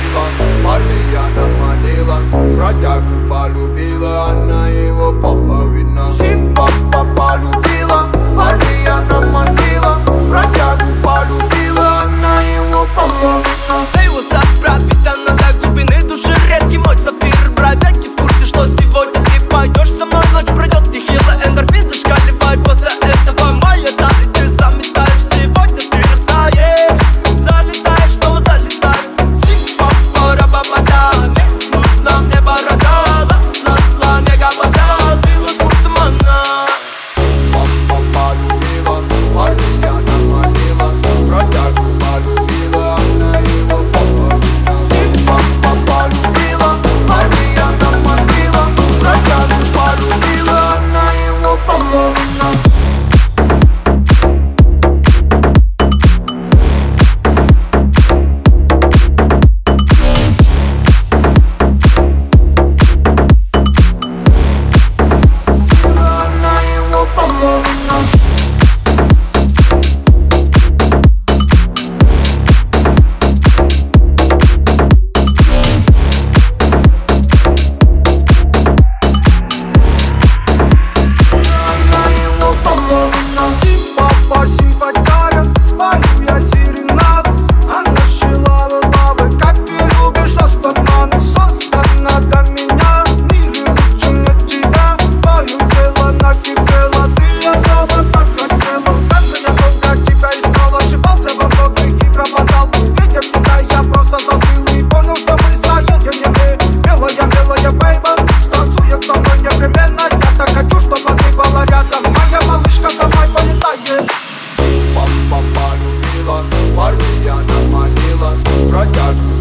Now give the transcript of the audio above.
поломка. Парня наманила, бродягу полюбила, она его половина. Симпа полюбила, парня наманила, бродягу полюбила, она его половина. Эй, высоп, пропитана до глубины души, редкий мой сапфир. Бродяги в курсе, что сегодня ты пойдешь со мной, ночь пройдет нехило, эндорфин зашкаливает. После этого моя да, и ты заметаешь. Сегодня ты растаешь, залетаешь, снова залетаешь. Симпа, рабамада, нужна мне борода. Ла-ла-ла, мега вода, сбила с курсом она. Мама полюбила, парня наманила, бродягу полюбила, она его половина. Симпа полюбила, парня наманила, бродягу полюбила, она его половина. Она его половина. Симпа, симпатяра, спою я серенаду. Она шила лавы, как ты любишь, растаманы. Создана для меня, в мире лучше нет тебя. Твое тело накипело, ты этого так хотела. Как меня долго тебя искал, ошибался во многих и пропадал. Видя тебя, я просто застыл и понял, что мы соединены. Белая бейба, станцует со мной непременно. Я так хочу, чтобы ты была рядом. Моя малышка домой полетает. Папа полюбила, парня наманила, бродягу